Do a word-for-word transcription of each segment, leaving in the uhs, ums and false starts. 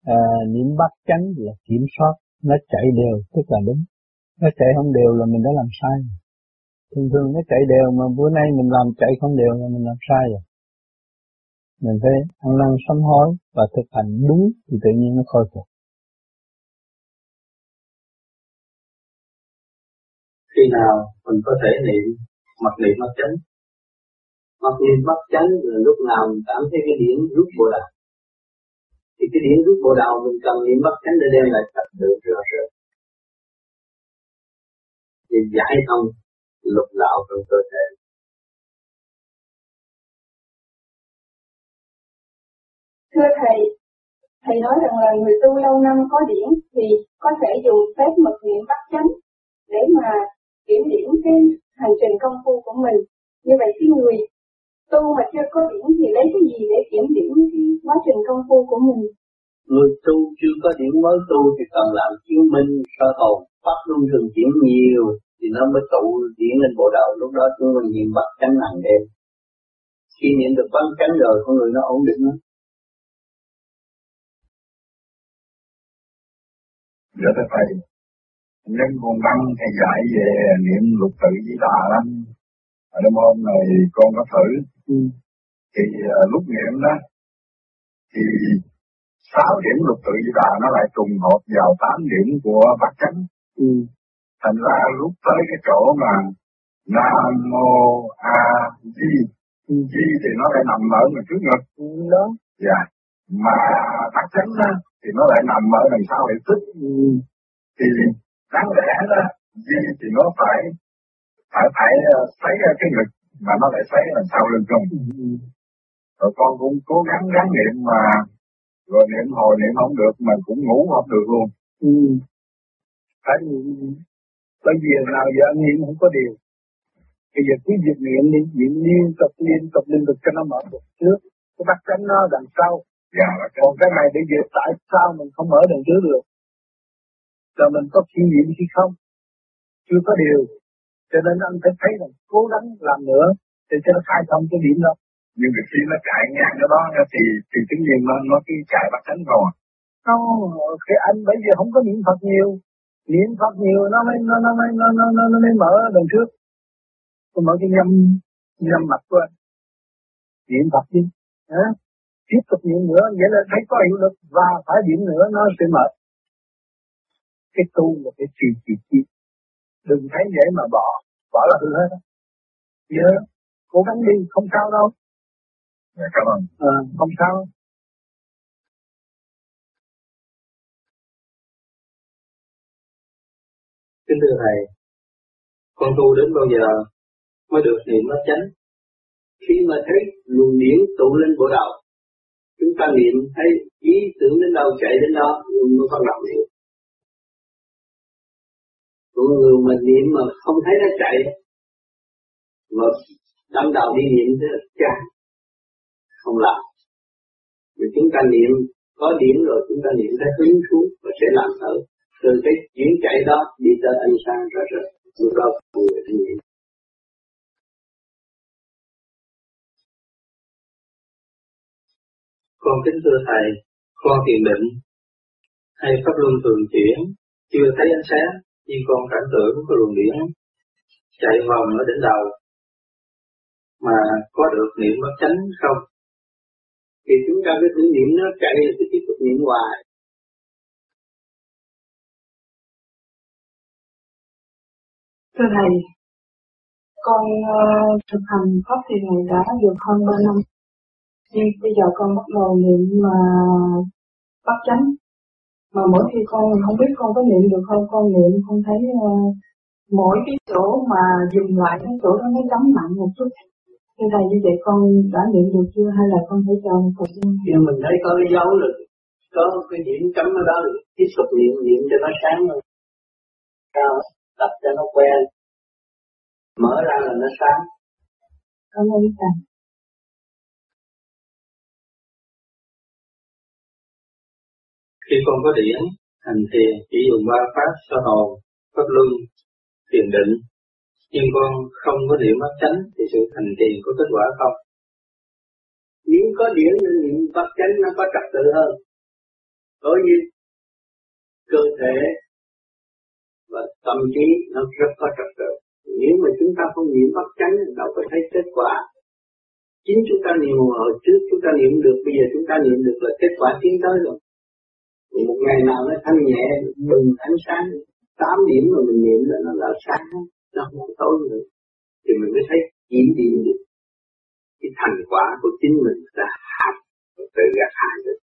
à, niệm bát chánh là kiểm soát, nó chạy đều tức là đúng, nó chạy không đều là mình đã làm sai. Thường thường nó chạy đều mà bữa nay mình làm chạy không đều là mình làm sai rồi. Mình phải ăn năn sám hối và thực hành đúng thì tự nhiên nó khôi phục. Khi nào mình có thể niệm mặc niệm bát chánh? Mặc niệm bát chánh là lúc nào mình cảm thấy cái điển rút bộ đạo. Thì cái điển rút bộ đạo mình cần niệm bát chánh để đem lại trật tự rõ rệt. Để giải thông lục đạo trong cơ thể. Thưa Thầy, Thầy nói rằng là người tu lâu năm có điển thì có thể dùng phép mật niệm bát chánh để mà kiểm điểm cái hành trình công phu của mình. Như vậy cái người tu mà chưa có điển thì lấy cái gì để kiểm điểm cái quá trình công phu của mình? Người tu chưa có điển mới tu thì cần làm chứng minh sơ hồn, pháp luân thường chuyển nhiều thì nó mới tụ điển lên bộ đầu. Lúc đó chúng mình niệm bát chánh hàng đêm. Khi niệm được bát chánh rồi con người nó ổn định lắm. Dạ thưa Thầy, nhân con đăng Thầy dạy về niệm lục tự Di Đà lắm. Ở đêm hôm này con có thử. Ừ. Thì uh, lúc niệm đó, thì sáu điểm lục tự Di Đà nó lại trùng hợp vào tám điểm của bát chánh. Ừ. Thành ra lúc tới cái chỗ mà Nam Mô A Di, ừ. Di thì nó lại nằm ở ngoài trước ngực. Ừ, đó. Dạ. Mà bát chánh đó, thì nó lại nằm ở đằng sau hệ tích. Ừ. Thì đáng lẽ đó, Di thì nó phải phải phải xoáy ra cái ngực, mà nó lại xoáy đằng sau lưng không. Ừ. Rồi con cũng cố gắng gắng niệm mà, rồi niệm hồi niệm không được mà cũng ngủ không được luôn. Ừ. Tại vì bởi vì nào giờ anh niệm không có điều. Bây giờ cứ việc niệm đi, niệm liên tục liên tục liên tục cho nó mở được trước. Cái bát chánh nó đằng sau. Dạ, còn cái này bây giờ tại sao mình không mở đằng trước được? Rồi mình có kinh nghiệm hay không? Chưa có điều. Cho nên anh phải thấy rằng cố gắng làm nữa để cho nó khai thông cái điểm đó. Nhưng mà khi nó chạy ngang cái đó thì thì tự nhiên nó nó cứ chạy bát chánh rồi. Không, cái anh bây giờ không có niệm Phật nhiều, niệm Phật nhiều nó mới nó nó mới nó nó nó, nó mới mở đằng trước. Tôi mở cái nhâm nhâm mặt của anh. Niệm Phật đi, hả? Tiếp tục niệm nữa, vậy là thấy có hiệu lực và phải điểm nữa nó sẽ mở. Cái tu là cái trì trì chi, đừng thấy vậy mà bỏ, bỏ là hư hết. Nhớ, cố gắng đi, không sao đâu. Dạ, cảm ơn. À, không sao. Kính thưa Thầy, con tu đến bao giờ mới được niệm bát chánh? Khi mà thấy luồng điển tụ lên bộ đầu, chúng ta niệm thấy ý tưởng đến đâu chạy đến đó, mới bắt đầu niệm. Còn người mà niệm mà không thấy nó chạy, mà đâm đầu đi niệm thế là chán, không làm. Vì chúng ta niệm có điểm rồi chúng ta niệm thấy hứng thú và sẽ làm thử. Từ cái chuyển chạy đó đi tới ánh sáng rõ rệt, lúc đó người ta niệm. Con kính thưa Thầy, con thiền định hay pháp luân thường chuyển, chưa thấy ánh sáng, nhưng con cảm tưởng có luồng điển chạy vòng ở đỉnh đầu, mà có được niệm bát chánh không? Thì chúng ta biết niệm nó chạy là cứ tiếp tục niệm hoài. Thưa Thầy, con uh, thực hành pháp thiền này đã được hơn ba năm. Nhưng bây giờ con bắt đầu niệm mà bát chánh. Mà mỗi khi con không biết con có niệm được không, con niệm con thấy uh, mỗi cái chỗ mà dừng lại cái chỗ đó nó chấm nặng một chút. Thưa Thầy, như vậy con đã niệm được chưa hay là con phải chờ một thời gian? Khi mình thấy có cái dấu rồi, có cái điểm chấm ở đó rồi, tiếp tục niệm, niệm cho nó sáng rồi. Sao? Tập cho nó quen. Mở ra là nó sáng. Cảm ơn Thầy. Khi con có điển, hành thiền chỉ dùng ba pháp sơ hồn, pháp luân, thiền định, nhưng con không có niệm bát chánh thì sự hành thiền có kết quả không? Nếu có điển nên niệm bát chánh nó có trật tự hơn. đối với cơ thể và tâm trí nó rất có trật tự. Nếu mà chúng ta không niệm bất chánh đâu có thấy kết quả. Chính chúng ta niệm hồi trước chúng ta niệm được, bây giờ chúng ta niệm được là kết quả tiến tới rồi. Một ngày nào nó thanh nhẹ bừng ánh sáng tám điểm mà mình niệm là nó là sáng, nó không tối nữa, thì mình mới thấy chỉ điểm được cái thành quả của chính mình đã hạt tự gặt hái được.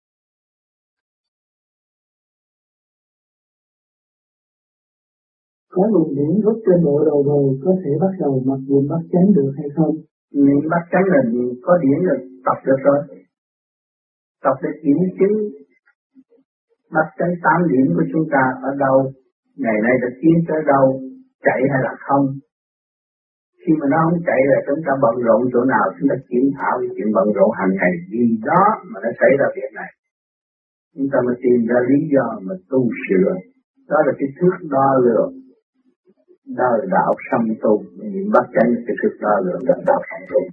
Có luồng điển rút trên bộ đầu rồi có thể bắt đầu mặc niệm bắt chánh được hay không? Niệm bắt chánh là gì? Có điển là tập được rồi. Tập được điểm chính bắt chánh tám điểm của chúng ta ở đâu, ngày nay đã tiến tới đâu, chạy hay là không. Khi mà nó không chạy là chúng ta bận rộn chỗ nào, chúng ta kiểm thảo cái chuyện bận rộn hàng ngày vì đó mà nó xảy ra việc này. Chúng ta mới tìm ra lý do mà tu sửa. Đó là cái thước đo lường. Đó là đạo sanh tu. Niệm bắt chánh cái thước đo lường là đạo sanh tu.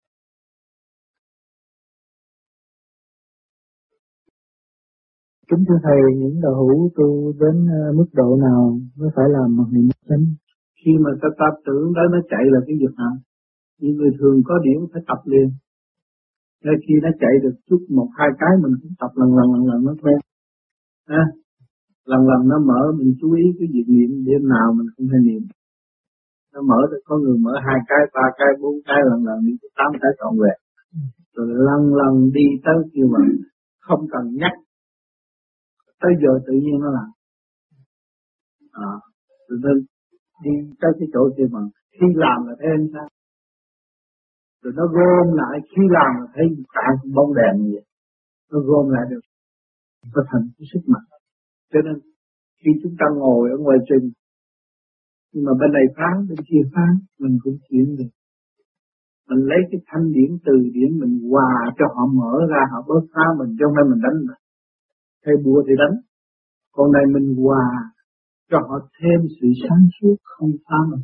Kính thưa Thầy, những đạo hữu tu đến mức độ nào mới phải làm mặc niệm bắt chánh? Khi mà ta tập tưởng đó nó chạy là cái việc nào? Những người thường có điểm phải tập liền. Ngay khi nó chạy được chút một hai cái mình cũng tập lần lần lần lần nó quen. À, lần lần nó mở mình chú ý cái việc niệm, đêm nào mình cũng hay niệm. Nó mở được có người mở hai cái, ba cái, bốn cái lần lần niệm tám cái trọn vẹn. Rồi lần lần đi tới kêu mà không cần nhắc. Tới giờ tự nhiên nó làm. À, rồi nên đi tới cái chỗ kia mà khi làm là thấy anh sao. Rồi nó gom lại, khi làm là thấy cả bóng đèn như vậy. Nó gom lại được. Có thành cái sức mạnh. Cho nên khi chúng ta ngồi ở ngoài trình, nhưng mà bên này phán, bên kia phán, mình cũng chuyển được. Mình lấy cái thanh điển từ điển mình hòa cho họ mở ra, họ bớt phá mình, cho nên mình đánh mà. Thay bùa thì đánh. Còn này mình hòa cho họ thêm sự sáng suốt không phá mình.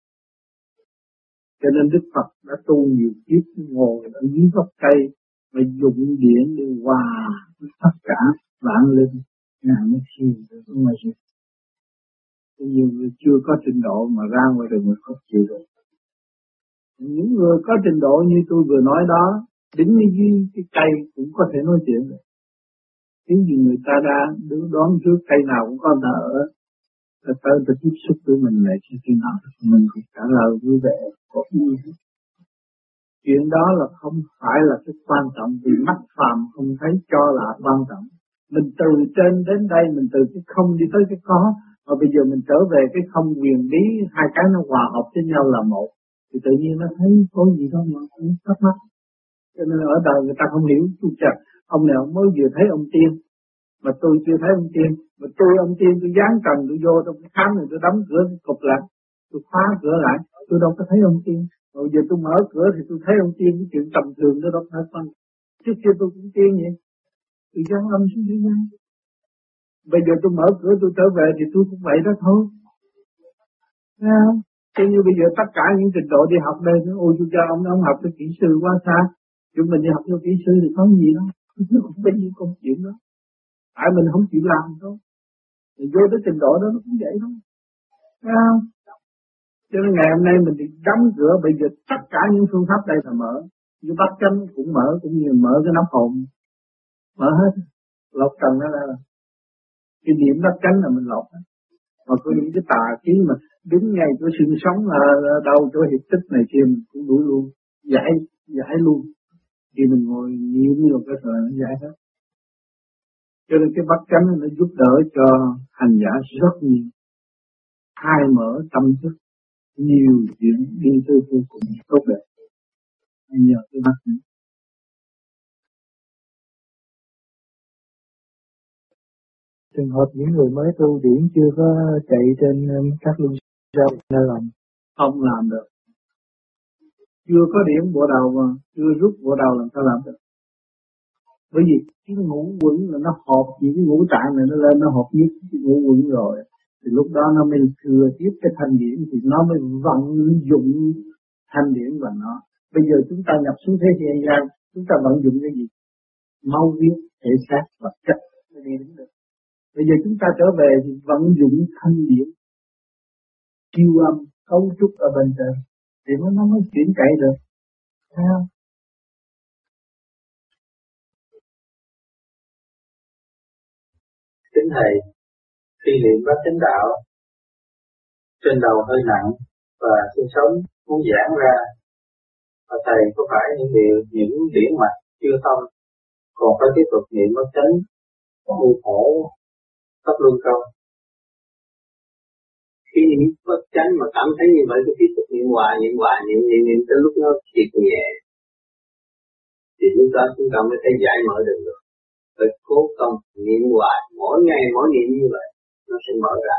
Cho nên Đức Phật đã tu nhiều kiếp ngồi ở dưới gốc cây và dụng điển để hòa tất cả vạn linh, ngài mới thiền được ở ngoài rừng. Nhiều người chưa có trình độ mà ra ngoài rừng mà không chịu được. Những người có trình độ như tôi vừa nói đó, đứng dưới cái cây cũng có thể nói chuyện được. Cái gì người ta đã đoán trước cây nào cũng có người ở. Ta tới ta tiếp xúc với mình lại khi khi nào mình cũng trả lời vui vẻ, có ý hết. Chuyện đó là không phải là cái quan trọng, vì mắt phàm không thấy cho là quan trọng. Mình từ trên đến đây, mình từ cái không đi tới cái có, mà bây giờ mình trở về cái không quyền bí, hai cái nó hòa hợp với nhau là một, thì tự nhiên nó thấy có gì đó mà cũng thắc mắc. Cho nên ở đời người ta không hiểu, tôi chặt, ông nào mới vừa thấy ông tiên, mà tôi chưa thấy ông tiên, mà tôi ông tiên tôi dán trần tôi vô trong cái khám này tôi đóng cửa tôi cụp lại, tôi khóa cửa lại, tôi đâu có thấy ông tiên. Rồi giờ tôi mở cửa thì tôi thấy ông tiên, cái chuyện tầm thường đó đâu phải phân. Trước kia tôi cũng tiên vậy, tôi dán âm xuống thế gian. Bây giờ tôi mở cửa tôi trở về thì tôi cũng vậy đó thôi. Thấy không? Thế như bây giờ tất cả những trình độ đi học đây, ôi tôi cho ông ông học cái kỹ sư quá xa, chúng mình đi học cho kỹ sư thì có gì đâu, nó cũng bấy nhiêu công chuyện đó. Tại mình không chịu làm thôi. Thì vô tới trình độ đó nó cũng vậy thôi. Thấy không? Cho nên ngày hôm nay mình đi đóng cửa, bây giờ tất cả những phương pháp đây là mở. Như bắt chánh cũng mở, cũng như mở cái nắp hồn. Mở hết. Lọc trần đó là cái điểm bắt chánh là mình lọc hết. Mà có những cái tà khí mà đứng ngay chỗ xương sống ở đâu chỗ hiệp tích này kia mình cũng đuổi luôn. Giải, giải luôn. Khi mình ngồi nhiều nhiều cái thời nó giải hết. Cho nên cái bắt chánh nó giúp đỡ cho hành giả rất nhiều. Khai mở tâm thức, nhiều chuyện đi tư vô cùng tốt đẹp. Nhờ cái bắt chánh. Trường hợp những người mới tu điển chưa có chạy trên các luân sao nên làm không làm được. Chưa có điểm bộ đầu mà chưa rút bộ đầu làm sao làm được? Bởi vì cái ngũ quẩn là nó hợp những cái ngũ tạng này nó lên nó hợp nhất cái ngũ quẩn rồi, thì lúc đó nó mới thừa tiếp cái thanh điển thì nó mới vận dụng thanh điển và nó. Bây giờ chúng ta nhập xuống thế gian, chúng ta vận dụng cái gì? Mau viết thể xác vật chất mới đi đến được. Bây giờ chúng ta trở về thì vận dụng thanh điển, chiêu âm, cấu trúc ở bên trên, thì nó nó mới chuyển chạy được. Thấy không? Kính thầy, khi niệm bát chánh đạo, trên đầu hơi nặng và xương sống muốn giãn ra, và thầy có phải những điều những điển mạch chưa thông, còn phải tiếp tục niệm bát chánh, ngu khổ, pháp luân không? Khi niệm bát chánh mà cảm thấy như vậy, cứ tiếp tục niệm hoài, niệm hoài, niệm niệm niệm tới lúc nó triệt nhẹ, thì lúc đó chúng ta mới thấy giải mở được rồi. Phải cố công niệm hoài, mỗi ngày mỗi niệm như vậy, nó sẽ mở ra.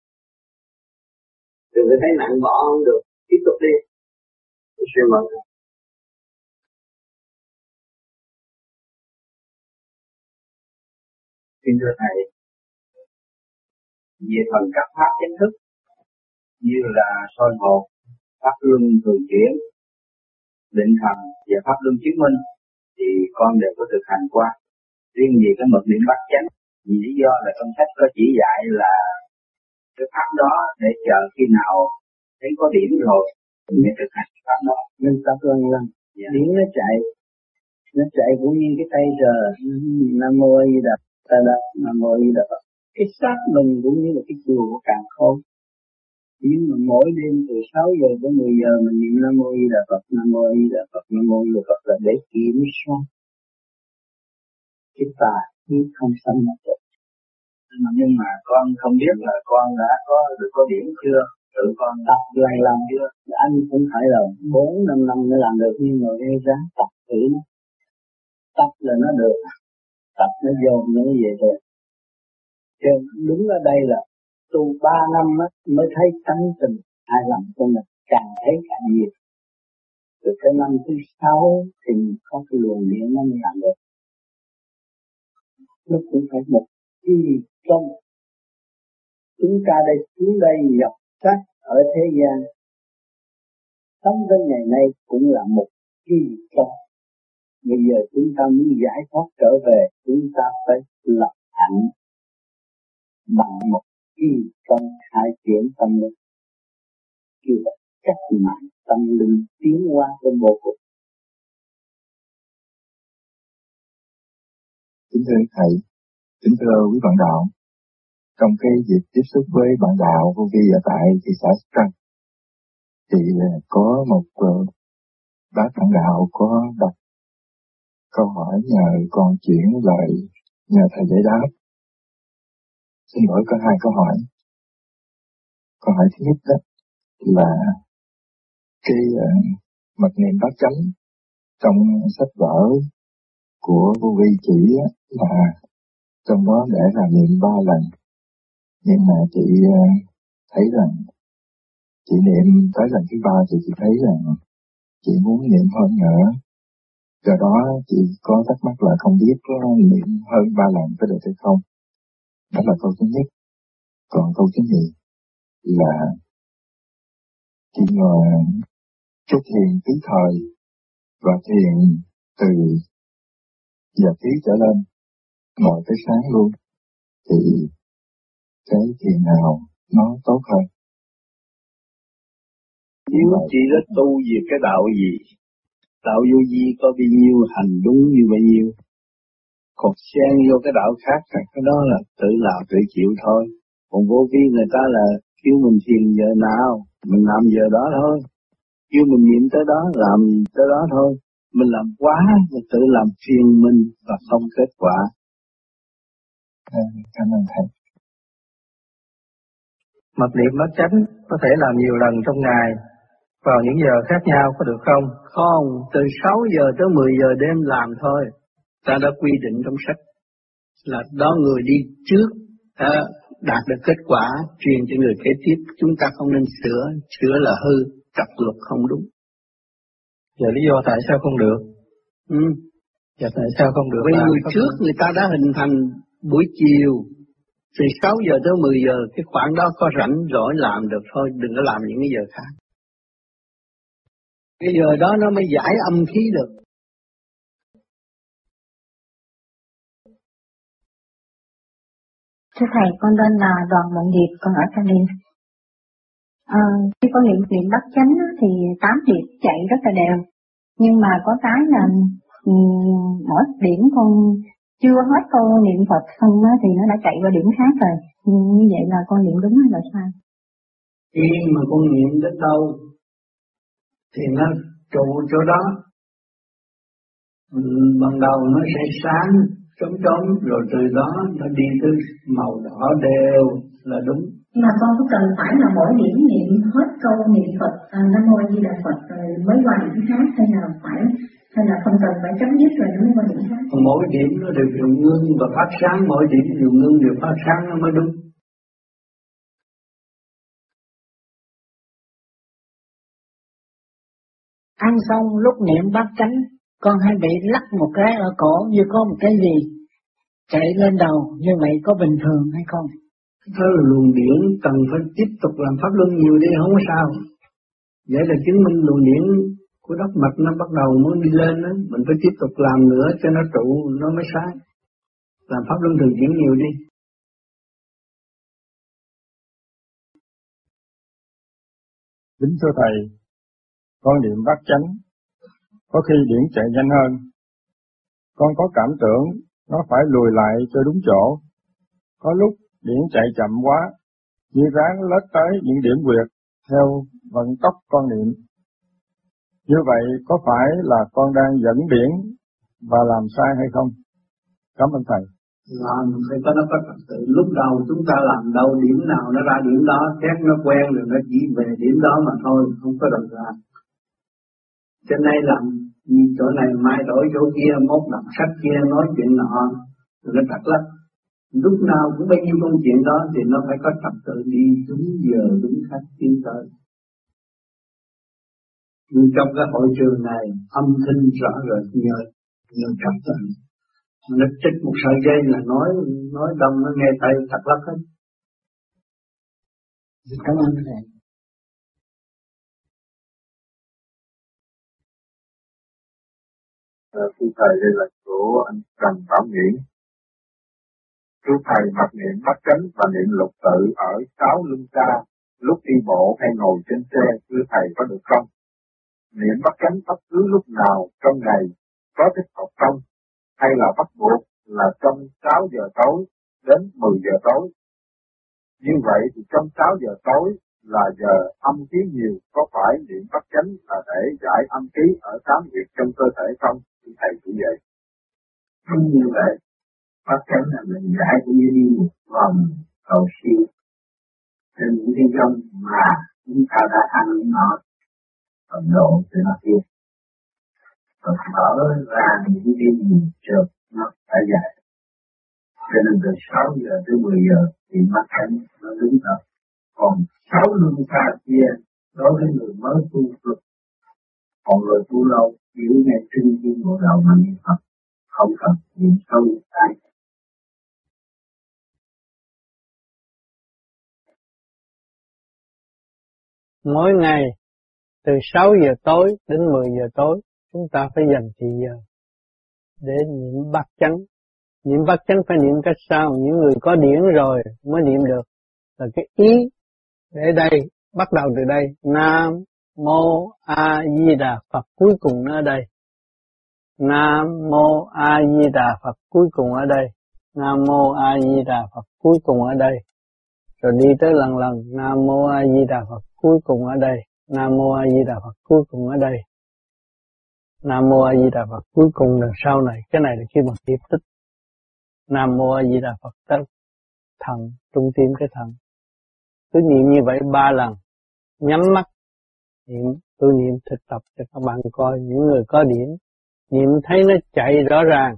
Đừng có thấy nặng bỏ không được, tiếp tục đi, nó sẽ mở ra. Xin thưa thầy, về phần các pháp chánh thức như là soi hồn, pháp luân thường chuyển, định thần và pháp luân chứng minh thì con đều có thực hành qua. Riêng về cái mật niệm bát chánh, vì lý do là trong sách có chỉ dạy là cái pháp đó để chờ khi nào thấy có điểm rồi thì mới thực hành pháp đó. Nên tập lần lần, yeah. Điểm nó chạy, nó chạy cũng như cái tay giờ, Nam Mô A Di Đà Phật, Nam Mô A Di Đà Phật. Cái xác mình cũng như là cái chùa của Càn Khôn. Nhưng mà mỗi đêm từ sáu giờ tới mười giờ mình niệm Nam Mô A Di Đà Phật, Nam Mô A Di Đà Phật, Nam Mô A Di Đà Phật là để kiểm soát cái tà khí không xâm nhập được. Nhưng mà con không biết là con đã có được có điểm chưa, tự con tập lần lần chưa, anh cũng phải là bốn năm năm mới làm được, nhưng mà cái ráng tập thử nó, tập là nó được, tập nó vô nó về rồi. Chứ đúng ở đây là tu ba năm á mới thấy tánh tình ai làm cho mình càng thấy càng nhiều. Từ cái năm thứ sáu thì có cái luồng điện nó mới làm được. Nó cũng phải một kỳ công. Chúng ta đây xuống đây dọc sách ở thế gian, sống tới ngày nay cũng là một kỳ công. Bây giờ chúng ta muốn giải thoát trở về, chúng ta phải lập hạnh bằng một kỳ công khai triển tâm linh. Kêu là cách mạng tâm linh tiến hóa trong vô cùng. Kính thưa thầy, kính thưa quý bạn đạo, trong cái việc tiếp xúc với bạn đạo vô vi ở tại thị xã Sóc Trăng, thì có một uh, bác bạn đạo có đặt câu hỏi nhờ con chuyển lời nhờ thầy giải đáp. Xin lỗi có hai câu hỏi. Câu hỏi thứ nhất đó là cái uh, mật niệm bát chánh trong sách vở của vô vi chỉ là trong đó để là niệm ba lần, nhưng mà chị uh, thấy rằng chị niệm tới lần thứ ba thì chị thấy rằng chị muốn niệm hơn nữa. Do đó chị có thắc mắc là không biết có niệm hơn ba lần có được hay không. Đó là câu thứ nhất. Còn câu thứ nhì là chị ngồi cái thiền tứ thời và thiền từ giờ tí trở lên ngồi tới sáng luôn, thì cái thiền nào nó tốt hơn? Nếu chị đã tu về cái đạo gì, đạo vô vi có bao nhiêu hành đúng như bao nhiêu, còn xen vô cái đạo khác, cái đó là tự làm tự chịu thôi. Còn vô vi người ta là kêu mình thiền giờ nào mình làm giờ đó thôi, kêu mình niệm tới đó làm tới đó thôi. Mình làm quá mình tự làm phiền mình và không kết quả. À, cảm ơn thầy. Mật niệm bát chánh có thể làm nhiều lần trong ngày vào những giờ khác nhau có được không? Không, từ sáu giờ tới mười giờ đêm làm thôi. Ta đã quy định trong sách là đó người đi trước đã đạt được kết quả, truyền cho người kế tiếp. Chúng ta không nên sửa, sửa là hư, trật luật không đúng. Giờ lý do tại sao không được? Ừ. Giờ tại sao không được? Vì người trước không? Người ta đã hình thành buổi chiều từ sáu giờ tới mười giờ, cái khoảng đó có rảnh rỗi làm được thôi, đừng có làm những cái giờ khác. Cái giờ đó nó mới giải âm khí được. Thưa Thầy, con tên là Đoàn Mộng Điệp, con ở Cali. À, khi con niệm niệm bắt chánh thì tám điểm chạy rất là đều. Nhưng mà có cái là um, mỗi điểm con chưa hết câu niệm Phật xong đó, thì nó đã chạy qua điểm khác rồi. Như vậy là con niệm đúng hay là sai? Khi mà con niệm đến đâu thì nó trụ chỗ đó. Ừ, ban đầu nó sẽ sáng trống trống rồi từ đó nó đi tới màu đỏ đều là đúng. Nhưng mà con có cần phải là mỗi điểm niệm hết câu niệm Phật à, Nam Mô A Di Đà Phật rồi mới qua điểm khác, hay là phải hay là không cần phải chấm dứt rồi nó mới qua điểm khác? Mỗi điểm nó đều đều ngưng và phát sáng, mỗi điểm đều ngưng đều phát sáng nó mới đúng. Ăn xong lúc niệm bát chánh, con hay bị lắc một cái ở cổ như có một cái gì chạy lên đầu, như vậy có bình thường hay không? Đó là luồng điển cần phải tiếp tục làm pháp luân nhiều đi, không có sao. Vậy là chứng minh luồng điển của đốc mạch nó bắt đầu muốn đi lên đó, mình phải tiếp tục làm nữa cho nó trụ, nó mới sáng. Làm pháp luân thường chuyển nhiều đi. Kính thưa Thầy, con niệm bát chánh, có khi điển chạy nhanh hơn. Con có cảm tưởng nó phải lùi lại cho đúng chỗ. Có lúc điển chạy chậm quá, như ráng lết tới những điểm quyệt theo vận tốc con niệm. Như vậy có phải là con đang dẫn điển và làm sai hay không? Cảm ơn Thầy. Làm phải có nó có trật tự. Lúc đầu chúng ta làm đâu điểm nào nó ra điểm đó, xét nó quen rồi nó chỉ về điểm đó mà thôi, không có đồng ra. Cho nên làm chỗ này mai đổi chỗ kia, mốt đọc sách kia, nói chuyện nọ, rồi nó trật lắm. Lúc nào cũng bao nhiêu công chuyện đó thì nó phải có trật tự đi đúng giờ, đúng khách tiến tới. Nhưng trong cái hội trường này, âm thanh rõ rệt nhờ, nhờ trật tự. Nó trích một sợi dây là nói nói đông nó nghe tay thật lắm hết. Cảm ơn Thầy. Thưa Thầy, đây là của anh Trần Bảo Nguyễn. Thưa Thầy, mặc niệm bát chánh và niệm lục tự ở sáu lưng ca, lúc đi bộ hay ngồi trên xe, thưa Thầy có được không? Niệm bát chánh bất cứ lúc nào trong ngày có thích hợp không? Hay là bắt buộc là trong sáu giờ tối đến mười giờ tối? Như vậy thì trong sáu giờ tối là giờ âm khí nhiều, có phải niệm bát chánh là để giải âm khí ở tám huyệt trong cơ thể không? Thì Thầy cũng vậy. Không như vậy, bát chánh là mình giải cũng như đi một vòng cầu siêu trên những cái dông mà chúng ta đã ăn nó phần độ thì nó tiêu. Và mở ra những cái gì trượt nó đã giải. Cho nên từ sáu giờ tới mười giờ thì bát chánh nó đứng thật. Còn sáu lưng xa kia đối với người mới tu lực, còn người tu lâu hiểu nghe trên thiên bộ đầu mà niệm Phật, không cần niệm sâu tại. Mỗi ngày từ sáu giờ tối đến mười giờ tối chúng ta phải dành thời giờ để niệm bát chánh. Niệm bát chánh phải niệm cách sao? Những người có điển rồi mới niệm được. Là cái ý để đây, bắt đầu từ đây. Nam Mô A Di Đà Phật cuối cùng ở đây. Nam Mô A Di Đà Phật cuối cùng ở đây. Nam Mô A Di Đà Phật cuối cùng ở đây. Rồi đi tới lần lần. Nam Mô A Di Đà Phật cuối cùng ở đây. Nam Mô A Di Đà Phật cuối cùng ở đây. Nam Mô A Di Đà Phật cuối cùng đằng sau này. Cái này là khi mà tiếp tích. Nam Mô A Di Đà Phật tới thần, trung tim cái thần. Cứ niệm như vậy ba lần. Nhắm mắt. Niệm, tôi niệm thực tập cho các bạn coi. Những người có điển. Niệm thấy nó chạy rõ ràng.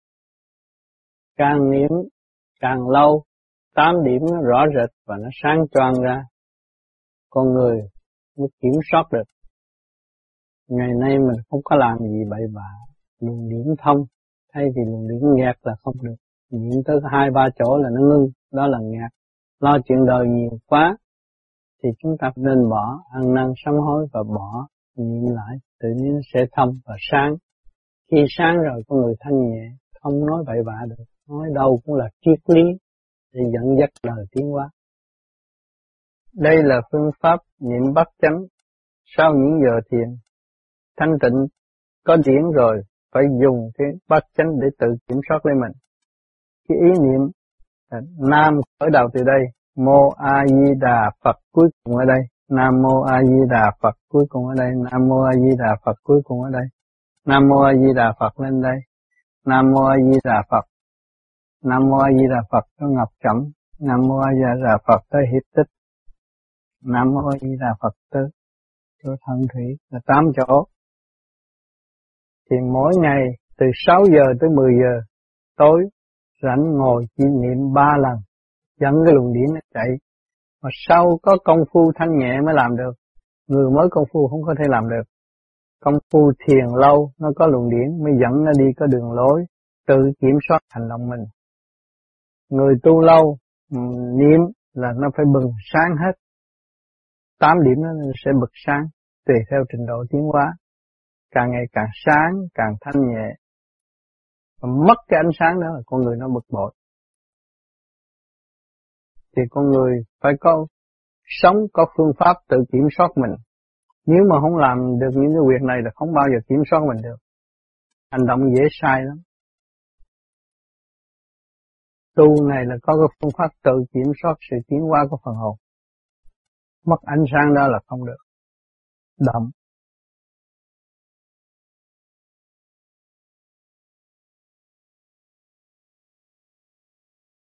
Càng niệm càng lâu. Tám điểm nó rõ rệt và nó sáng choang ra. Con người mới kiểm soát được. Ngày nay mình không có làm gì bậy bạ. Luồng điểm thông. Thay vì luồng điểm nghẹt là không được. Niệm tới hai ba chỗ là nó ngưng. Đó là nghẹt. Lo chuyện đời nhiều quá. Thì chúng ta nên bỏ. Ăn năn sám hối và bỏ. Niệm lại. Tự nhiên sẽ thông và sáng. Khi sáng rồi con người thanh nhẹ. Không nói bậy bạ được. Nói đâu cũng là triết lý. Để để dẫn dắt đời tiến hóa. Đây là phương pháp niệm bát chánh sau những giờ thiền. Thanh tịnh có điển rồi, phải dùng cái bát chánh để tự kiểm soát lấy mình. Cái ý niệm Nam khởi đầu từ đây, Mô A Di Đà Phật cuối cùng ở đây, Nam Mô A Di Đà Phật cuối cùng ở đây, Nam Mô A Di Đà Phật cuối cùng ở đây, Nam Mô A Di Đà Phật lên đây, Nam Mô A Di Đà Phật, Nam Mô A Di Đà Phật có ngọc chẩm, Nam Mô A Di Đà Phật tới hiệp tích, Nam Mô A Di Đà Phật tới chỗ thân thủy là tám chỗ. Thì mỗi ngày từ sáu giờ tới mười giờ tối rảnh ngồi chỉ niệm ba lần, dẫn cái luồng điển nó chạy. Mà sau có công phu thanh nhẹ mới làm được. Người mới công phu không có thể làm được. Công phu thiền lâu nó có luồng điển mới dẫn nó đi có đường lối, tự kiểm soát hành động mình. Người tu lâu niệm là nó phải bừng sáng hết. Tám điểm nó sẽ bực sáng tùy theo trình độ tiến hóa. Càng ngày càng sáng, càng thanh nhẹ. Mà mất cái ánh sáng đó là con người nó bực bội. Thì con người phải có sống có phương pháp tự kiểm soát mình. Nếu mà không làm được những cái việc này là không bao giờ kiểm soát mình được. Hành động dễ sai lắm. Tu này là có cái phương pháp tự kiểm soát sự tiến hóa của phần hồn. Mất ánh sáng đó là không được. Động,